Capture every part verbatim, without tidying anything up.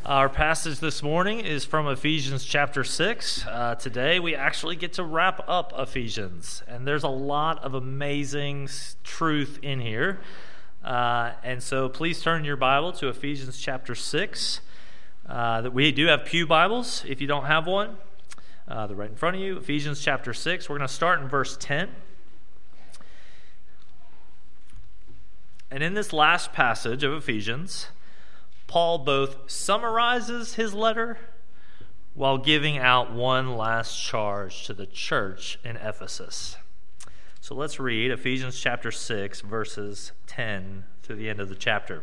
Our passage this morning is from Ephesians chapter six. Uh, today we actually get to wrap up Ephesians, and there's a lot of amazing s- truth in here. Uh, and so please turn your Bible to Ephesians chapter six. Uh, that we do have pew Bibles. If you don't have one, uh, they're right in front of you. Ephesians chapter six. We're going to start in verse ten. And in this last passage of Ephesians, Paul both summarizes his letter while giving out one last charge to the church in Ephesus. So let's read Ephesians chapter six, verses ten through the end of the chapter.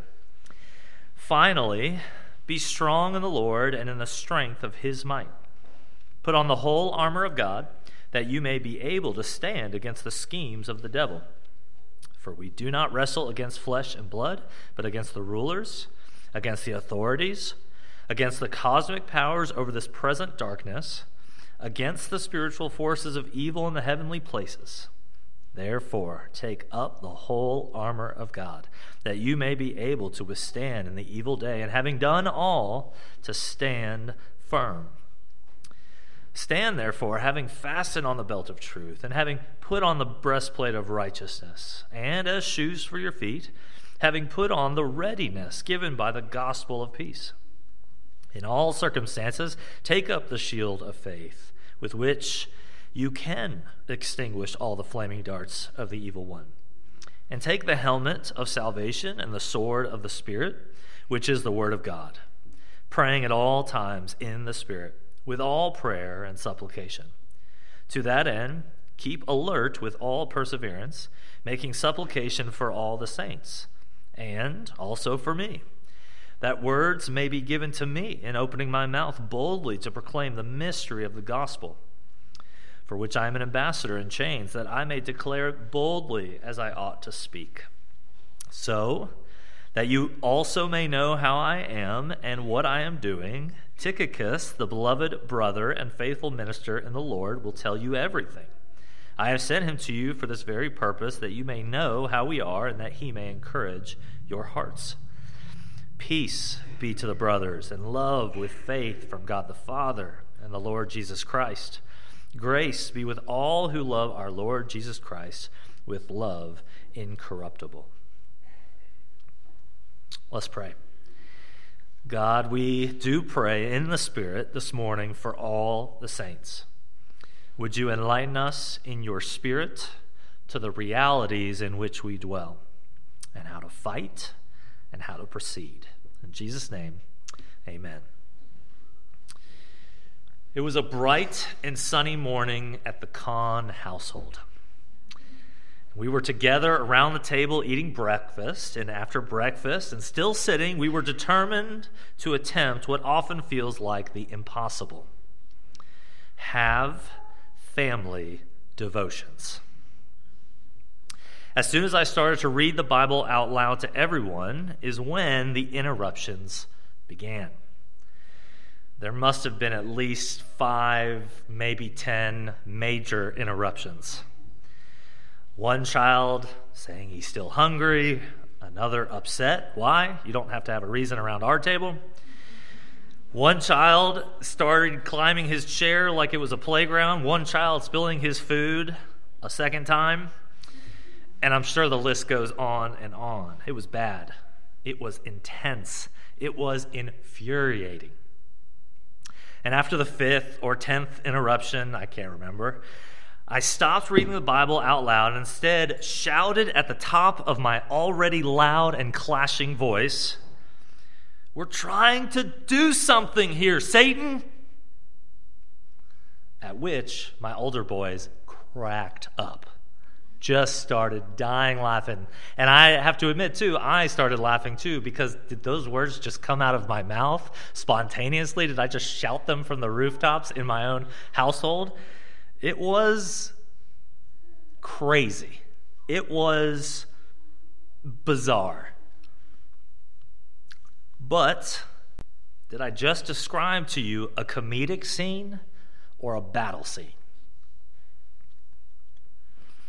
Finally, be strong in the Lord and in the strength of his might. Put on the whole armor of God, that you may be able to stand against the schemes of the devil. For we do not wrestle against flesh and blood, but against the rulers, against the authorities, against the cosmic powers over this present darkness, against the spiritual forces of evil in the heavenly places. Therefore, take up the whole armor of God, that you may be able to withstand in the evil day, and having done all, to stand firm. Stand, therefore, having fastened on the belt of truth, and having put on the breastplate of righteousness, and as shoes for your feet, having put on the readiness given by the gospel of peace. In all circumstances, take up the shield of faith, with which you can extinguish all the flaming darts of the evil one. And take the helmet of salvation and the sword of the Spirit, which is the word of God, praying at all times in the Spirit, with all prayer and supplication. To that end, keep alert with all perseverance, making supplication for all the saints, and also for me, that words may be given to me in opening my mouth boldly to proclaim the mystery of the gospel, for which I am an ambassador in chains, that I may declare it boldly as I ought to speak. So that you also may know how I am and what I am doing, Tychicus, the beloved brother and faithful minister in the Lord, will tell you everything. I have sent him to you for this very purpose, that you may know how we are and that he may encourage your hearts. Peace be to the brothers, and love with faith from God the Father and the Lord Jesus Christ. Grace be with all who love our Lord Jesus Christ with love incorruptible. Let's pray. God, we do pray in the Spirit this morning for all the saints. Would you enlighten us in your Spirit to the realities in which we dwell, and how to fight and how to proceed. In Jesus' name, amen. It was a bright and sunny morning at the Kahn household. We were together around the table eating breakfast, and after breakfast, and still sitting, we were determined to attempt what often feels like the impossible. Have family devotions. As soon as I started to read the Bible out loud to everyone is when the interruptions began. There must have been at least five, maybe ten major interruptions. One child saying he's still hungry, another upset. Why? You don't have to have a reason around our table. One child started climbing his chair like it was a playground. One child spilling his food a second time. And I'm sure the list goes on and on. It was bad. It was intense. It was infuriating. And after the fifth or tenth interruption, I can't remember, I stopped reading the Bible out loud and instead shouted at the top of my already loud and clashing voice, "We're trying to do something here, Satan!" At which my older boys cracked up, just started dying laughing. And I have to admit, too, I started laughing, too, because did those words just come out of my mouth spontaneously? Did I just shout them from the rooftops in my own household? It was crazy. It was bizarre. But did I just describe to you a comedic scene or a battle scene?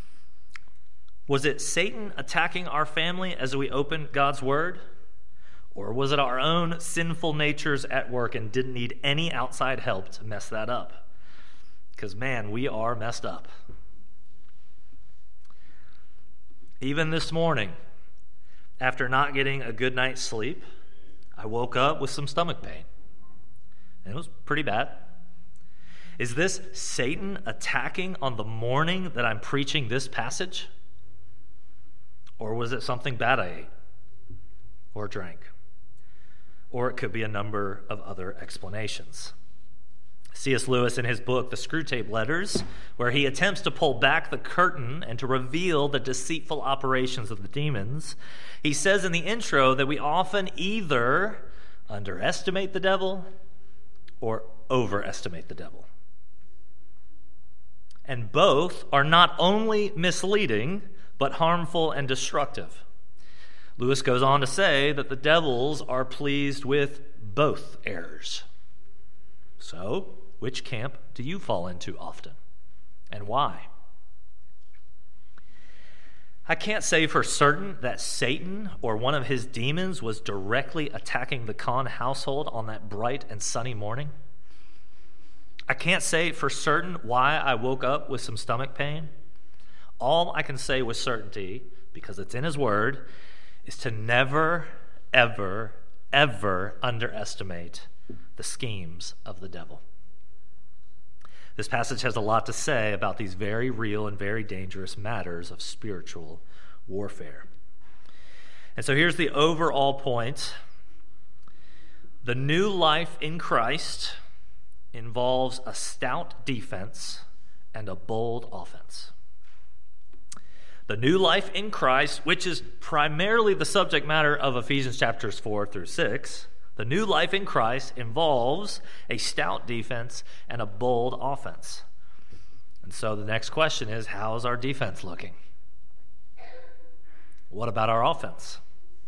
Was it Satan attacking our family as we opened God's word? Or was it our own sinful natures at work and didn't need any outside help to mess that up? Because, man, we are messed up. Even this morning, after not getting a good night's sleep, I woke up with some stomach pain. And it was pretty bad. Is this Satan attacking on the morning that I'm preaching this passage? Or was it something bad I ate or drank? Or it could be a number of other explanations. C S Lewis, in his book, The Screwtape Letters, where he attempts to pull back the curtain and to reveal the deceitful operations of the demons, he says in the intro that we often either underestimate the devil or overestimate the devil. And both are not only misleading, but harmful and destructive. Lewis goes on to say that the devils are pleased with both errors. So, which camp do you fall into often, and why? I can't say for certain that Satan or one of his demons was directly attacking the Kahn household on that bright and sunny morning. I can't say for certain why I woke up with some stomach pain. All I can say with certainty, because it's in his word, is to never, ever, ever underestimate the schemes of the devil. This passage has a lot to say about these very real and very dangerous matters of spiritual warfare. And so here's the overall point. The new life in Christ involves a stout defense and a bold offense. The new life in Christ, which is primarily the subject matter of Ephesians chapters four through six, the new life in Christ involves a stout defense and a bold offense. And so the next question is, how's our defense looking? What about our offense?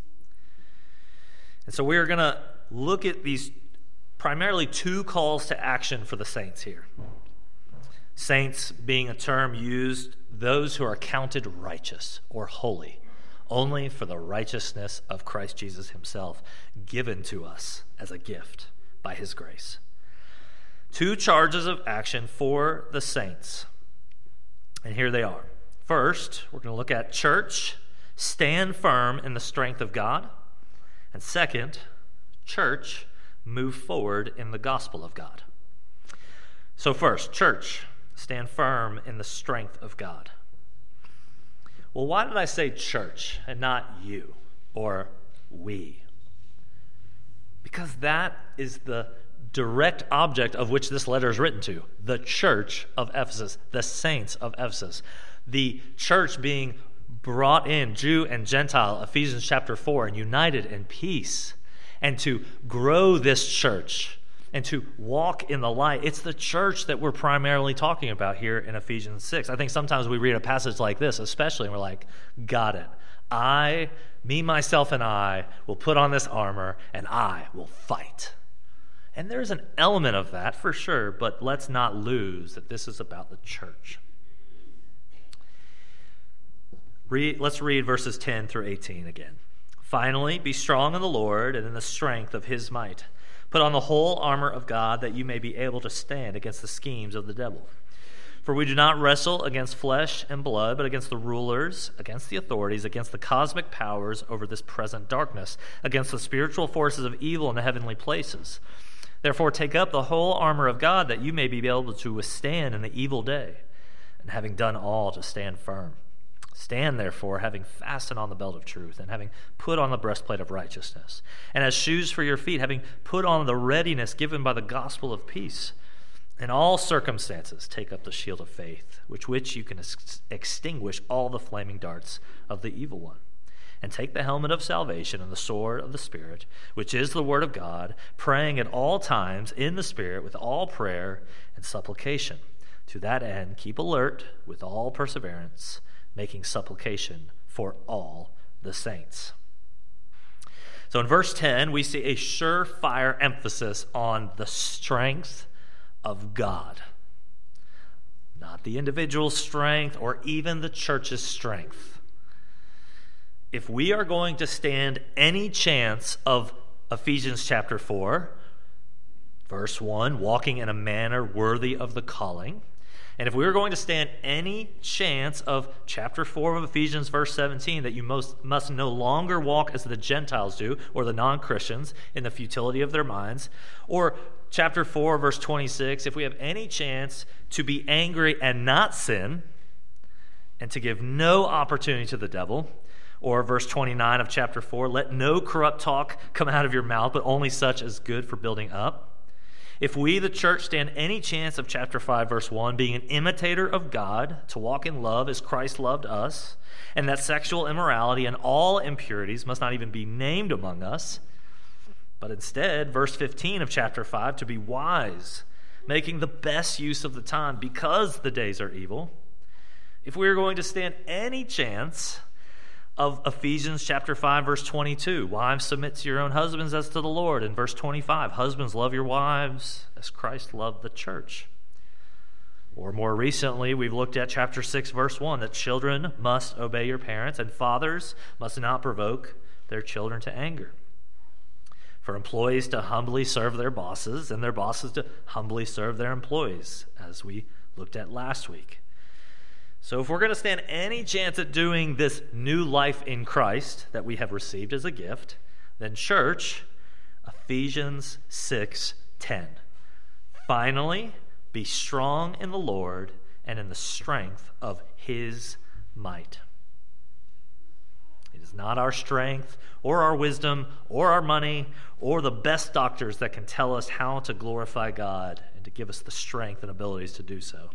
And so we're going to look at these primarily two calls to action for the saints here. Saints being a term used, those who are counted righteous or holy, only for the righteousness of Christ Jesus himself, given to us as a gift by his grace. Two charges of action for the saints. And here they are. First, we're going to look at church, stand firm in the strength of God. And second, church, move forward in the gospel of God. So first, church, stand firm in the strength of God. Well, why did I say church and not you or we? Because that is the direct object of which this letter is written to, the church of Ephesus, the saints of Ephesus. The church being brought in, Jew and Gentile, Ephesians chapter four, and united in peace, and to grow this church and to walk in the light. It's the church that we're primarily talking about here in Ephesians six. I think sometimes we read a passage like this, especially, and we're like, got it. I, me, myself, and I will put on this armor, and I will fight. And there's an element of that for sure, but let's not lose that this is about the church. Read, let's read verses ten through eighteen again. Finally, be strong in the Lord and in the strength of his might. Put on the whole armor of God that you may be able to stand against the schemes of the devil. For we do not wrestle against flesh and blood, but against the rulers, against the authorities, against the cosmic powers over this present darkness, against the spiritual forces of evil in the heavenly places. Therefore, take up the whole armor of God that you may be able to withstand in the evil day, and having done all, to stand firm. Stand, therefore, having fastened on the belt of truth, and having put on the breastplate of righteousness, and as shoes for your feet, having put on the readiness given by the gospel of peace. In all circumstances, take up the shield of faith, with which you can ex- extinguish all the flaming darts of the evil one. And take the helmet of salvation and the sword of the Spirit, which is the word of God, praying at all times in the Spirit with all prayer and supplication. To that end, keep alert with all perseverance, making supplication for all the saints. So in verse ten, we see a surefire emphasis on the strength of God. Not the individual's strength or even the church's strength. if we are going to stand any chance of Ephesians chapter four, verse one, walking in a manner worthy of the calling, and if we are going to stand any chance of chapter four of Ephesians, verse seventeen, that you most must no longer walk as the Gentiles do, or the non-Christians, in the futility of their minds, or chapter four, verse twenty-six, if we have any chance to be angry and not sin, and to give no opportunity to the devil, or verse twenty-nine of chapter four, let no corrupt talk come out of your mouth, but only such as good for building up. If we, the church, stand any chance of chapter five, verse one, being an imitator of God, to walk in love as Christ loved us, and that sexual immorality and all impurities must not even be named among us, but instead, verse fifteen of chapter five, to be wise, making the best use of the time because the days are evil. If we are going to stand any chance of Ephesians chapter five, verse twenty-two, wives, submit to your own husbands as to the Lord. In verse twenty-five, husbands, love your wives as Christ loved the church. Or more recently, we've looked at chapter six, verse one, that children must obey your parents, and fathers must not provoke their children to anger. For employees to humbly serve their bosses, and their bosses to humbly serve their employees, as we looked at last week. So if we're going to stand any chance at doing this new life in Christ that we have received as a gift, then church, Ephesians six ten. Finally, be strong in the Lord and in the strength of his might. It is not our strength or our wisdom or our money or the best doctors that can tell us how to glorify God and to give us the strength and abilities to do so.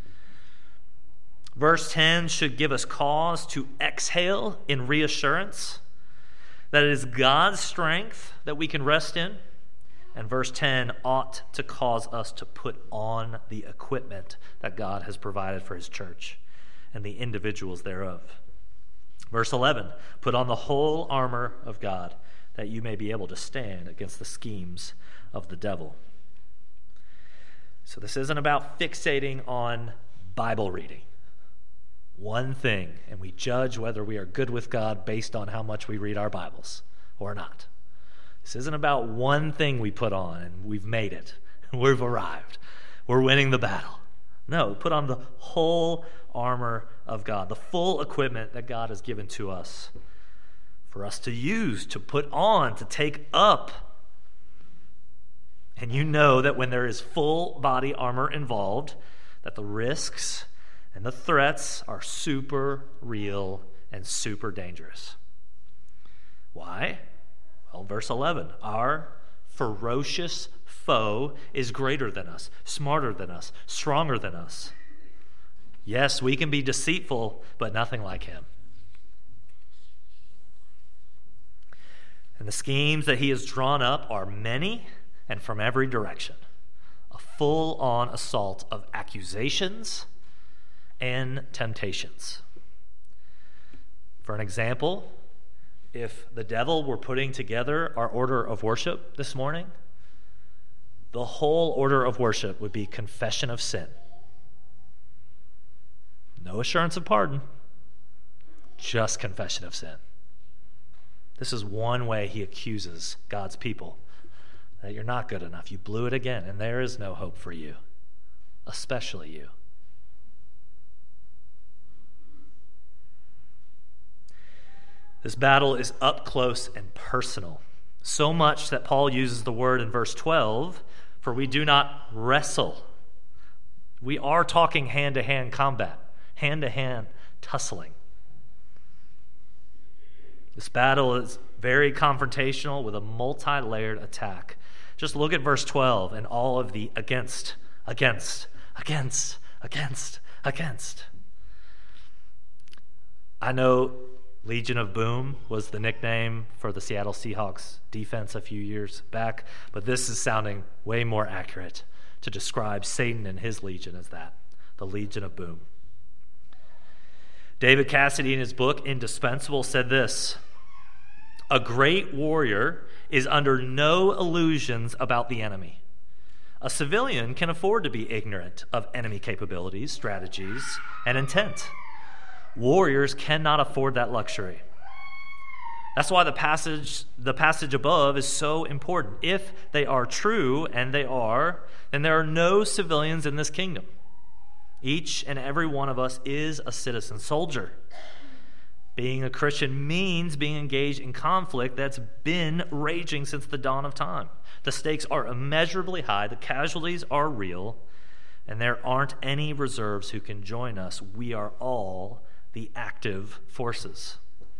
Verse ten should give us cause to exhale in reassurance that it is God's strength that we can rest in. And verse ten ought to cause us to put on the equipment that God has provided for his church and the individuals thereof. Verse eleven, put on the whole armor of God that you may be able to stand against the schemes of the devil. So this isn't about fixating on Bible reading. One thing, and we judge whether we are good with God based on how much we read our Bibles or not. This isn't about one thing we put on and we've made it. We've arrived. We're winning the battle. No, put on the whole armor of God, the full equipment that God has given to us for us to use, to put on, to take up. And you know that when there is full body armor involved, that the risks and the threats are super real and super dangerous. Why? Well, verse eleven, our ferocious foe is greater than us, smarter than us, stronger than us. Yes, we can be deceitful, but nothing like him. And the schemes that he has drawn up are many and from every direction. A full-on assault of accusations and temptations. For an example, if the devil were putting together our order of worship this morning, the whole order of worship would be confession of sin. No assurance of pardon, just confession of sin. This is one way he accuses God's people, that you're not good enough. You blew it again, and there is no hope for you, especially you. This battle is up close and personal, so much that Paul uses the word in verse twelve, for we do not wrestle. We are talking hand-to-hand combat, hand-to-hand tussling. This battle is very confrontational with a multi-layered attack. Just look at verse twelve and all of the against, against, against, against, against. I know Legion of Boom was the nickname for the Seattle Seahawks defense a few years back, but this is sounding way more accurate to describe Satan and his legion as that, the Legion of Boom. David Cassidy, in his book Indispensable, said this: a great warrior is under no illusions about the enemy. A civilian can afford to be ignorant of enemy capabilities, strategies, and intent. Warriors cannot afford that luxury. That's why the passage, the passage above is so important. If they are true, and they are, then there are no civilians in this kingdom. Each and every one of us is a citizen soldier. Being a Christian means being engaged in conflict that's been raging since the dawn of time. The stakes are immeasurably high, the casualties are real, and there aren't any reserves who can join us. We are all the active forces.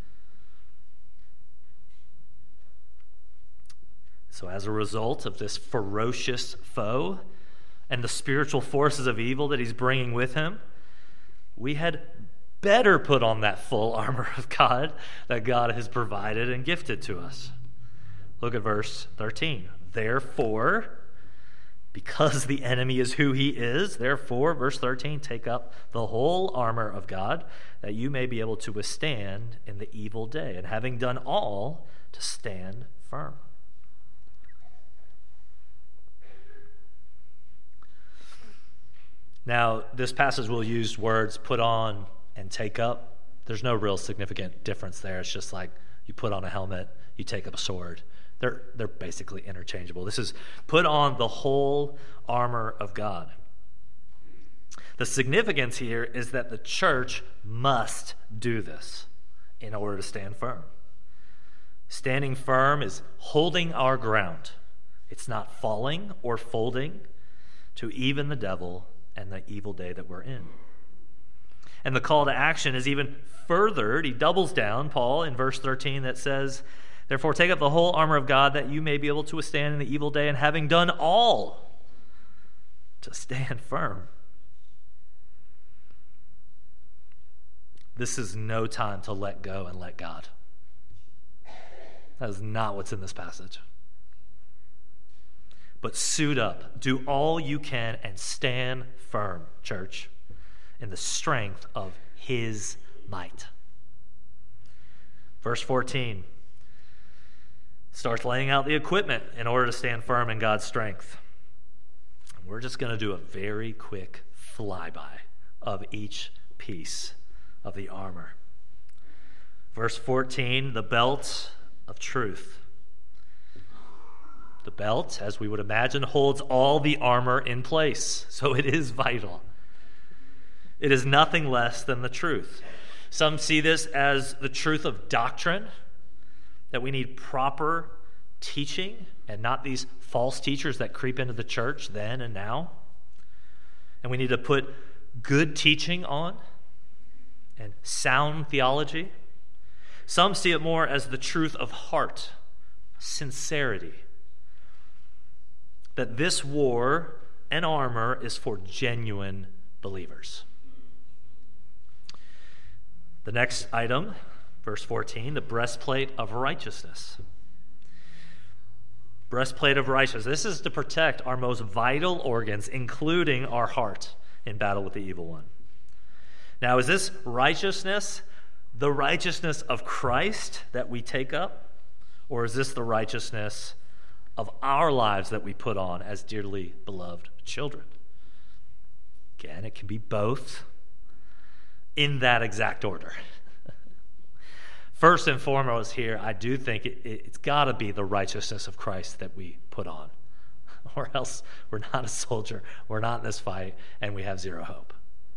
So as a result of this ferocious foe and the spiritual forces of evil that he's bringing with him, we had better put on that full armor of God that God has provided and gifted to us. Look at verse thirteen. Therefore, because the enemy is who he is, therefore, verse thirteen, take up the whole armor of God, that you may be able to withstand in the evil day, and having done all, to stand firm. Now, this passage will use words put on and take up. There's no real significant difference there. It's just like you put on a helmet, you take up a sword. They're, they're basically interchangeable. This is put on the whole armor of God. The significance here is that the church must do this in order to stand firm. Standing firm is holding our ground. It's not falling or folding to even the devil and the evil day that we're in. And the call to action is even furthered. He doubles down, Paul, in verse thirteen that says, therefore take up the whole armor of God that you may be able to withstand in the evil day, and having done all, to stand firm. This is no time to let go and let God. That is not what's in this passage. But suit up, do all you can, and stand firm, church, in the strength of his might. Verse fourteen starts laying out the equipment in order to stand firm in God's strength. We're just going to do a very quick flyby of each piece of the armor. Verse fourteen, the belt of truth. The belt, as we would imagine, holds all the armor in place, so it is vital. It is nothing less than the truth. Some see this as the truth of doctrine, that we need proper teaching and not these false teachers that creep into the church then and now. And we need to put good teaching on and sound theology. Some see it more as the truth of heart, sincerity. That this war and armor is for genuine believers. The next item, verse fourteen, the breastplate of righteousness. Breastplate of righteousness. This is to protect our most vital organs, including our heart, in battle with the evil one. Now, is this righteousness the righteousness of Christ that we take up? Or is this the righteousness of our lives that we put on as dearly beloved children? Again, it can be both in that exact order. First and foremost here, I do think it, it, it's got to be the righteousness of Christ that we put on, or else we're not a soldier, we're not in this fight, and we have zero hope.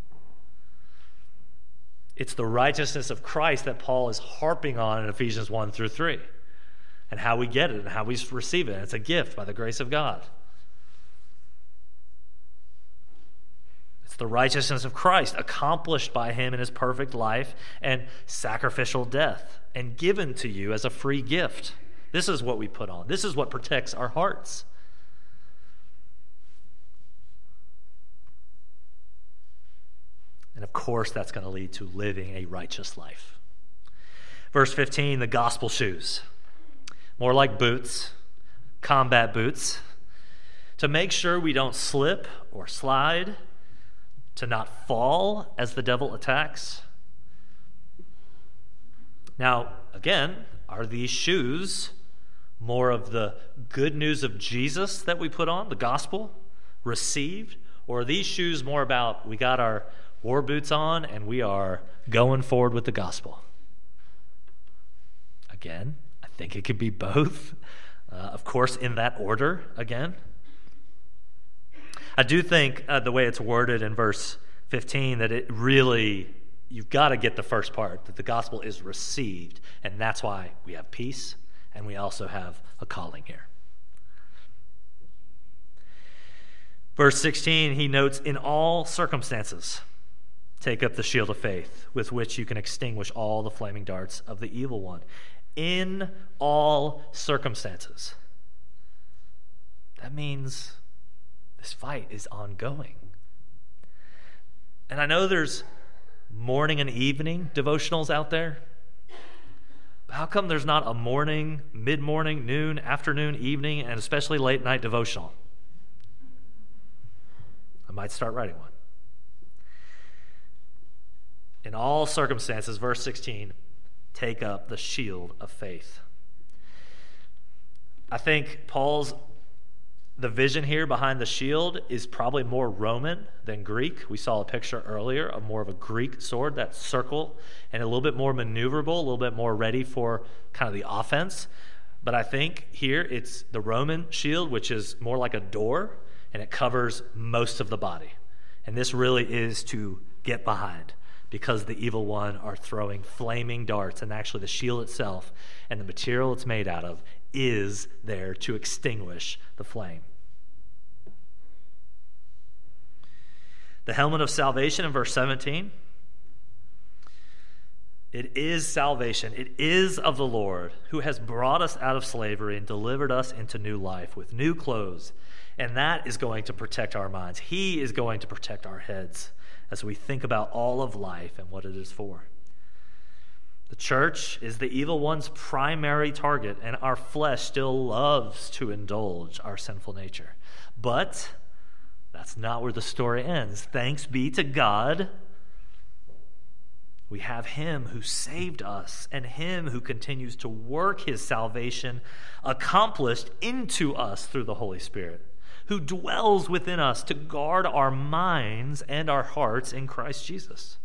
It's the righteousness of Christ that Paul is harping on in Ephesians one through three. And how we get it and how we receive it. It's a gift by the grace of God. It's the righteousness of Christ accomplished by him in his perfect life and sacrificial death and given to you as a free gift. This is what we put on. This is what protects our hearts. And of course, that's going to lead to living a righteous life. Verse fifteen, the gospel shoes. More like boots, combat boots, to make sure we don't slip or slide, to not fall as the devil attacks. Now, again, are these shoes more of the good news of Jesus that we put on, the gospel, received? Or are these shoes more about we got our war boots on and we are going forward with the gospel? Again, I think it could be both. Uh, of course, in that order again. I do think uh, the way it's worded in verse fifteen, that it really, you've got to get the first part, that the gospel is received, and that's why we have peace, and we also have a calling here. Verse sixteen, he notes, in all circumstances, take up the shield of faith, with which you can extinguish all the flaming darts of the evil one. In all circumstances. That means this fight is ongoing. And I know there's morning and evening devotionals out there. But how come there's not a morning, mid-morning, noon, afternoon, evening, and especially late night devotional? I might start writing one. In all circumstances, verse sixteen, take up the shield of faith. I think Paul's, the vision here behind the shield is probably more Roman than Greek. We saw a picture earlier of more of a Greek sword, that circle, and a little bit more maneuverable, a little bit more ready for kind of the offense. But I think here it's the Roman shield, which is more like a door, and it covers most of the body. And this really is to get behind, because the evil one are throwing flaming darts, and actually the shield itself and the material it's made out of is there to extinguish the flame. The helmet of salvation in verse seventeen. It is salvation. It is of the Lord, who has brought us out of slavery and delivered us into new life with new clothes. And that is going to protect our minds. He is going to protect our heads as we think about all of life and what it is for. The church is the evil one's primary target, and our flesh still loves to indulge our sinful nature. But that's not where the story ends. Thanks be to God. We have him who saved us, and him who continues to work his salvation accomplished into us through the Holy Spirit, who dwells within us to guard our minds and our hearts in Christ Jesus.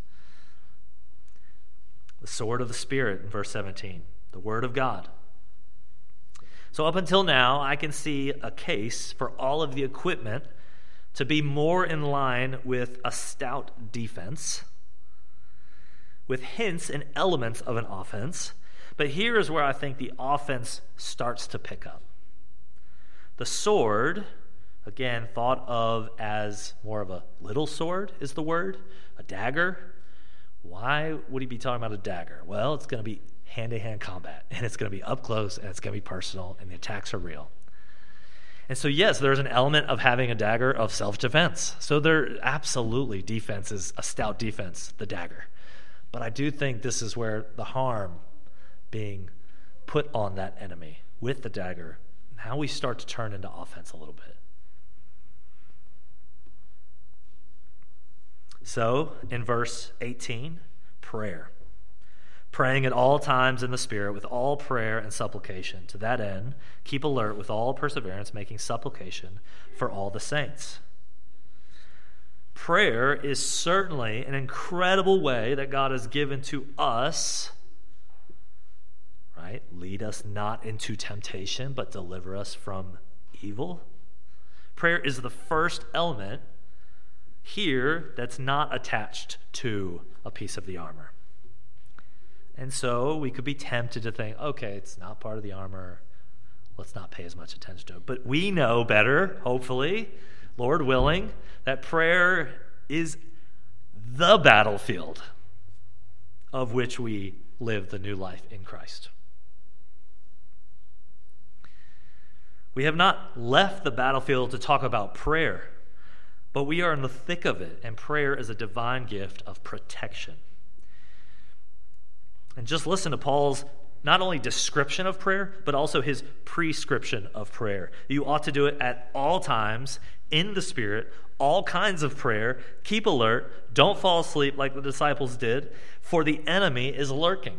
The sword of the Spirit in verse seventeen, the Word of God. So up until now, I can see a case for all of the equipment to be more in line with a stout defense, with hints and elements of an offense. But here is where I think the offense starts to pick up. The sword, again, thought of as more of a little sword is the word, a dagger. Why would he be talking about a dagger? Well, it's going to be hand-to-hand combat, and it's going to be up close, and it's going to be personal, and the attacks are real. And so, yes, there's an element of having a dagger of self-defense. So there absolutely, defense is a stout defense, the dagger. But I do think this is where the harm being put on that enemy with the dagger, and how we start to turn into offense a little bit. So, in verse eighteen, prayer. Praying at all times in the Spirit with all prayer and supplication. To that end, keep alert with all perseverance, making supplication for all the saints. Prayer is certainly an incredible way that God has given to us, right? Lead us not into temptation, but deliver us from evil. Prayer is the first element here that's not attached to a piece of the armor. And so we could be tempted to think, okay, it's not part of the armor. Let's not pay as much attention to it. But we know better, hopefully, Lord willing, that prayer is the battlefield of which we live the new life in Christ. We have not left the battlefield to talk about prayer, but we are in the thick of it, and prayer is a divine gift of protection. And just listen to Paul's not only description of prayer, but also his prescription of prayer. You ought to do it at all times, in the Spirit, all kinds of prayer. Keep alert. Don't fall asleep like the disciples did, for the enemy is lurking.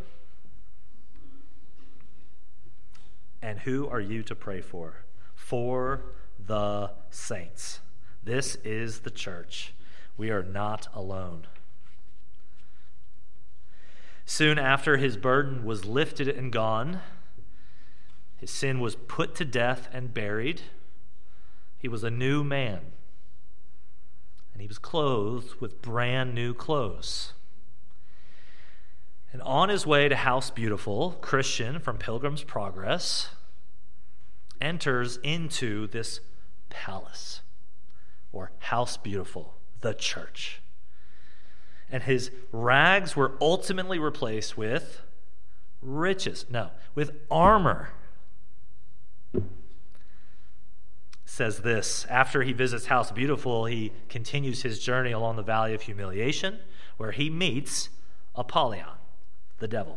And who are you to pray for? For the saints. This is the church. We are not alone. Soon after his burden was lifted and gone, his sin was put to death and buried. He was a new man, and he was clothed with brand new clothes. And on his way to House Beautiful, Christian from Pilgrim's Progress enters into this palace, or House Beautiful, the church. And his rags were ultimately replaced with riches. No, with armor. It says this, after he visits House Beautiful, he continues his journey along the Valley of Humiliation, where he meets Apollyon, the devil.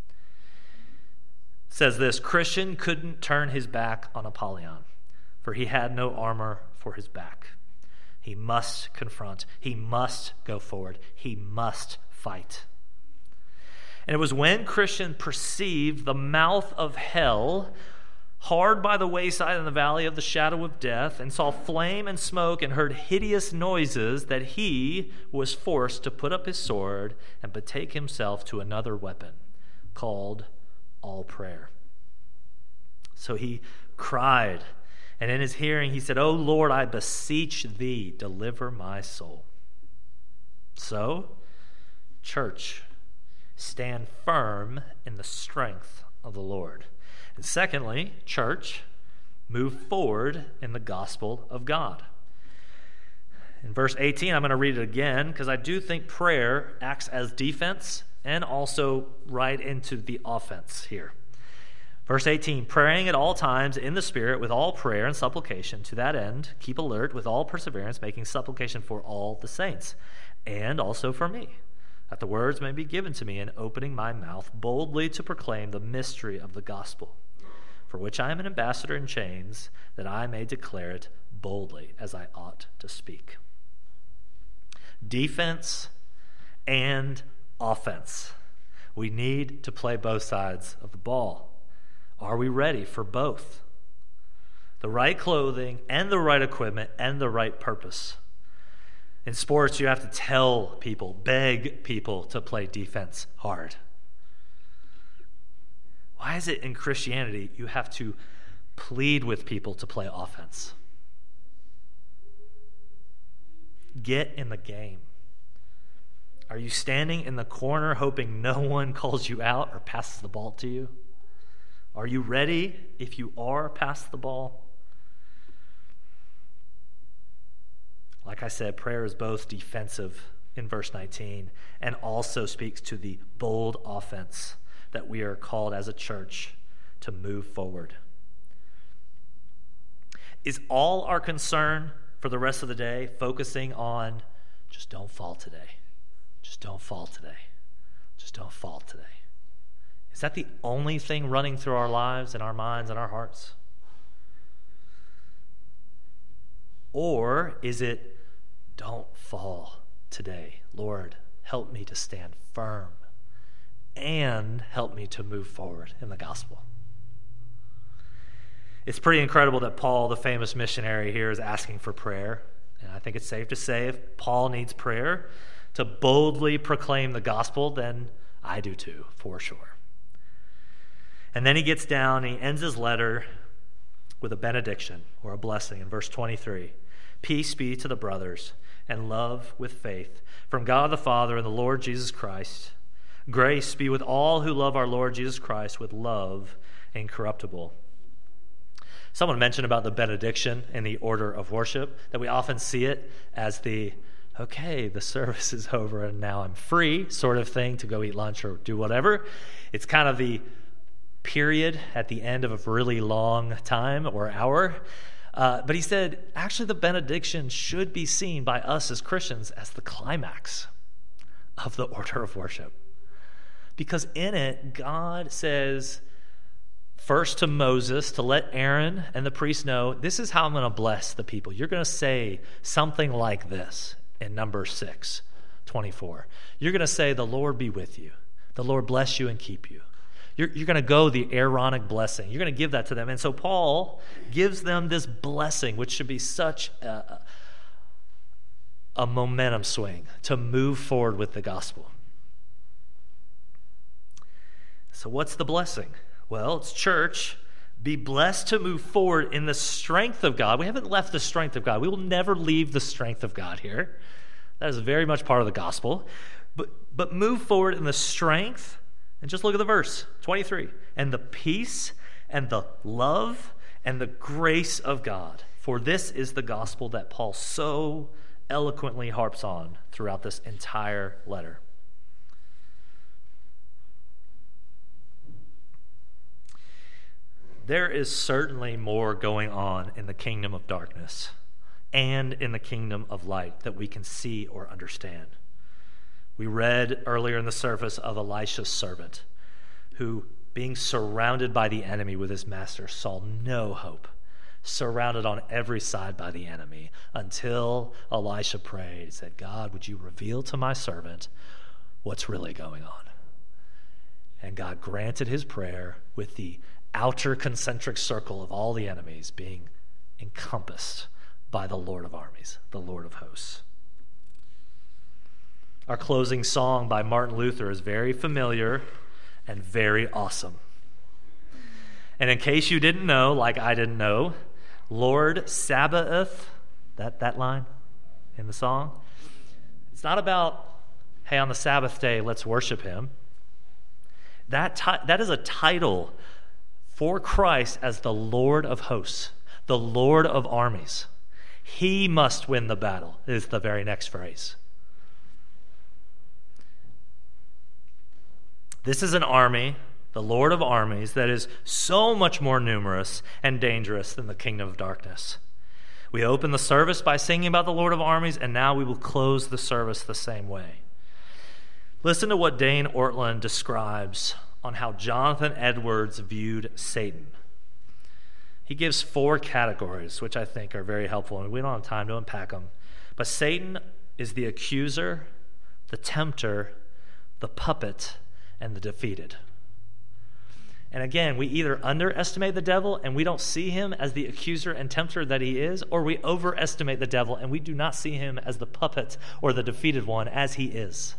It says this, Christian couldn't turn his back on Apollyon, for he had no armor for his back. He must confront. He must go forward. He must fight. And it was when Christian perceived the mouth of hell hard by the wayside in the valley of the shadow of death, and saw flame and smoke and heard hideous noises, that he was forced to put up his sword and betake himself to another weapon called all prayer. So he cried, and in his hearing he said, O Lord, I beseech thee, deliver my soul. So, church, stand firm in the strength of the Lord. And secondly, church, move forward in the gospel of God. In verse eighteen, I'm going to read it again because I do think prayer acts as defense and also right into the offense here. Verse eighteen, praying at all times in the Spirit with all prayer and supplication, to that end, keep alert with all perseverance, making supplication for all the saints, and also for me, that the words may be given to me in opening my mouth boldly to proclaim the mystery of the gospel, for which I am an ambassador in chains, that I may declare it boldly as I ought to speak. Defense and offense. We need to play both sides of the ball. Are we ready for both? The right clothing and the right equipment and the right purpose. In sports, you have to tell people, beg people to play defense hard. Why is it in Christianity you have to plead with people to play offense? Get in the game. Are you standing in the corner hoping no one calls you out or passes the ball to you? Are you ready if you are past the ball? Like I said, prayer is both defensive in verse nineteen and also speaks to the bold offense that we are called as a church to move forward. Is all our concern for the rest of the day focusing on just don't fall today? Just don't fall today. Just don't fall today. Is that the only thing running through our lives and our minds and our hearts? Or is it don't fall today? Lord, help me to stand firm and help me to move forward in the gospel. It's pretty incredible that Paul, the famous missionary here, is asking for prayer. And I think it's safe to say if Paul needs prayer to boldly proclaim the gospel, then I do too, for sure. And then he gets down and he ends his letter with a benediction or a blessing in verse twenty-three. Peace be to the brothers and love with faith from God the Father and the Lord Jesus Christ. Grace be with all who love our Lord Jesus Christ with love incorruptible. Someone mentioned about the benediction in the order of worship, that we often see it as the, okay, the service is over and now I'm free sort of thing to go eat lunch or do whatever. It's kind of the period at the end of a really long time or hour. Uh, but he said, actually, the benediction should be seen by us as Christians as the climax of the order of worship. Because in it, God says, first to Moses, to let Aaron and the priests know, this is how I'm going to bless the people. You're going to say something like this in Numbers six twenty-four. You're going to say, the Lord be with you. The Lord bless you and keep you. You're, you're going to go the Aaronic blessing. You're going to give that to them. And so Paul gives them this blessing, which should be such a, a momentum swing to move forward with the gospel. So what's the blessing? Well, it's church. Be blessed to move forward in the strength of God. We haven't left the strength of God. We will never leave the strength of God here. That is very much part of the gospel. But, but move forward in the strength, and just look at the verse, twenty-three. And the peace and the love and the grace of God. For this is the gospel that Paul so eloquently harps on throughout this entire letter. There is certainly more going on in the kingdom of darkness and in the kingdom of light that we can see or understand. We read earlier in the service of Elisha's servant who, being surrounded by the enemy with his master, saw no hope, surrounded on every side by the enemy, until Elisha prayed and said, God, would you reveal to my servant what's really going on? And God granted his prayer with the outer concentric circle of all the enemies being encompassed by the Lord of armies, the Lord of hosts. Our closing song by Martin Luther is very familiar and very awesome. And in case you didn't know, like I didn't know, Lord Sabaoth, that, that line in the song, it's not about, hey, on the Sabbath day, let's worship him. That, ti- that is a title for Christ as the Lord of hosts, the Lord of armies. He must win the battle, is the very next phrase. This is an army, the Lord of armies, that is so much more numerous and dangerous than the kingdom of darkness. We open the service by singing about the Lord of armies, and now we will close the service the same way. Listen to what Dane Ortlund describes on how Jonathan Edwards viewed Satan. He gives four categories, which I think are very helpful, and we don't have time to unpack them. But Satan is the accuser, the tempter, the puppet, and the defeated. And again, we either underestimate the devil and we don't see him as the accuser and tempter that he is, or we overestimate the devil and we do not see him as the puppet or the defeated one as he is.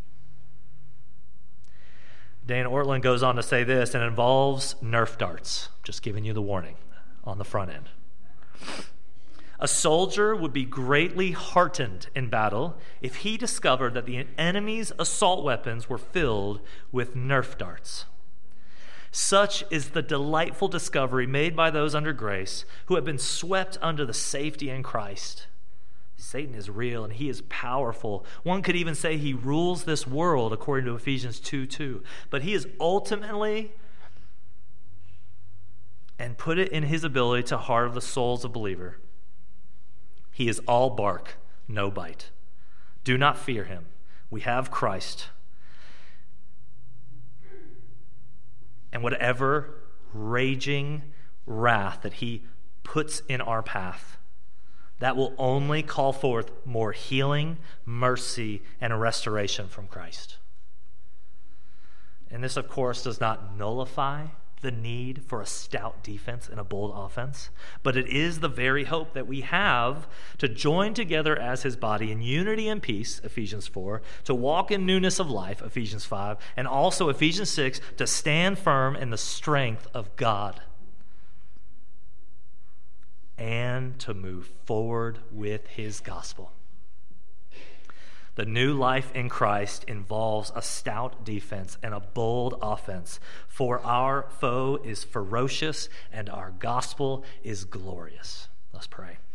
Dane Ortlund goes on to say this, and it involves Nerf darts. Just giving you the warning on the front end. A soldier would be greatly heartened in battle if he discovered that the enemy's assault weapons were filled with Nerf darts. Such is the delightful discovery made by those under grace who have been swept under the safety in Christ. Satan is real and he is powerful. One could even say he rules this world according to Ephesians two two. But he is ultimately, and put it in his ability to harden the souls of believer, he is all bark, no bite. Do not fear him. We have Christ. And whatever raging wrath that he puts in our path, that will only call forth more healing, mercy, and a restoration from Christ. And this, of course, does not nullify the need for a stout defense and a bold offense, but it is the very hope that we have to join together as his body in unity and peace, Ephesians four, to walk in newness of life, Ephesians five, and also Ephesians six, to stand firm in the strength of God and to move forward with his gospel. The new life in Christ involves a stout defense and a bold offense, for our foe is ferocious and our gospel is glorious. Let's pray.